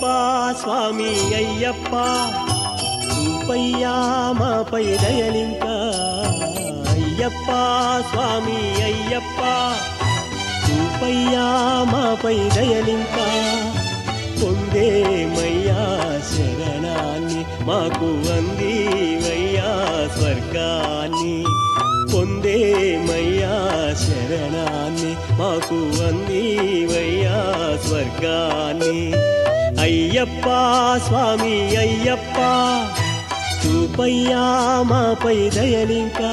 స్వామి అయ్యప్ప చూపయ్యా మాపై దయలింకా అయ్యప్ప స్వామి అయ్యప్ప చూపయ్యా మాపై దయలింకా పొందేమయ్యా శరణాన్ని మాకు అందివయ్యా స్వర్గాన్ని పొందేమయ్యా శరణాన్ని మాకు అందివయ్యా స్వర్గాన్ని అయ్యప్ప స్వామి అయ్యప్ప చూపయ్యా మాపై దయలింకా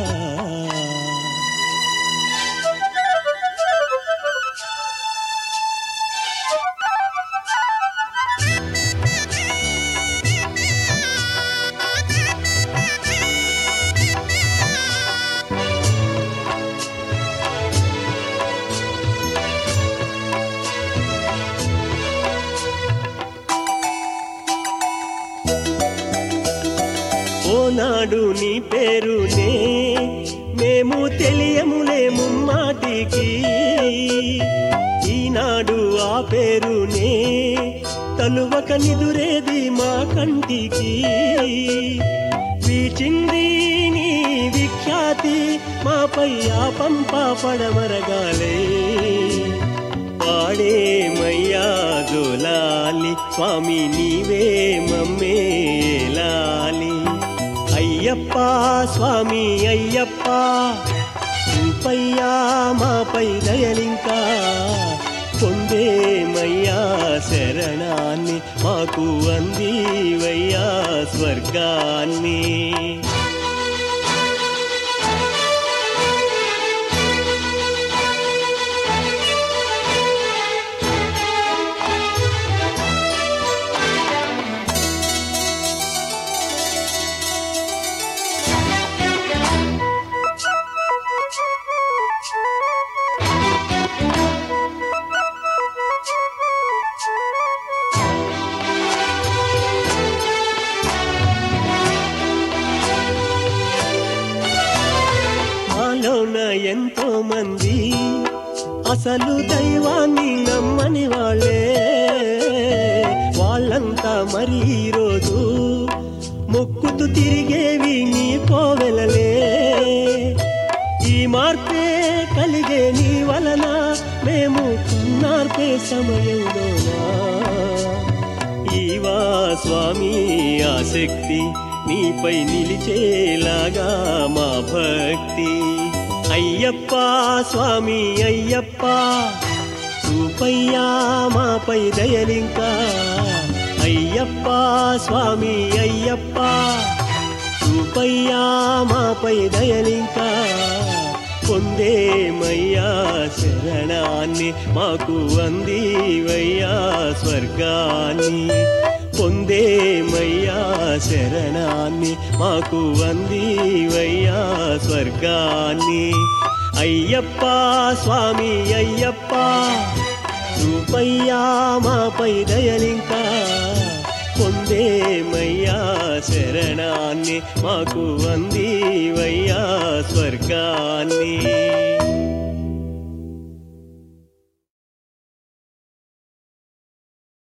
ఓనాడు నీ పేరునే మేము తెలియములే ముమ్మాటికి ఈనాడు ఆ పేరునే తలువక నిదురేది మా కంటికి వీచింది నీ విఖ్యాతి మాపై ఆ పంప పడమరగాలే పాడేమయ్యా జోలాలి స్వామి నీవే మమ్మేలాలి అయ్యప్ప స్వామి అయ్యప్ప చూపయ్యా మాపై దయలింకా పొందేమయ్యా శరణాన్ని మాకు అందివయ్యా స్వర్గాన్ని ఎంతో మంది అసలు దైవాన్ని నమ్మని వాళ్ళే వాళ్ళంతా మరి ఈరోజు మొక్కుతూ తిరిగేవి నీ కోవెలలే ఈ మార్పే కలిగే నీ వలన మేము కన్నార్పే సమయంలోనా ఈవా స్వామి ఆసక్తి నీపై నిలిచేలాగా మా భక్తి అయ్యప్ప స్వామి అయ్యప్ప చూపయ్యా మాపై దయలింకా అయ్యప్ప స్వామి అయ్యప్ప చూపయ్యా మాపై దయలింకా పొందేమయ్యా శరణాన్ని మాకు అందివయ్యా స్వర్గాన్ని పొందేమయ్యా శరణాన్ని మాకు అందివయ్యా స్వర్గాన్ని అయ్యప్ప స్వామి అయ్యప్ప చూపయ్యా మాపై దయలింకా పొందేమయ్యా శరణాన్ని మాకు అందివయ్యా స్వర్గాన్ని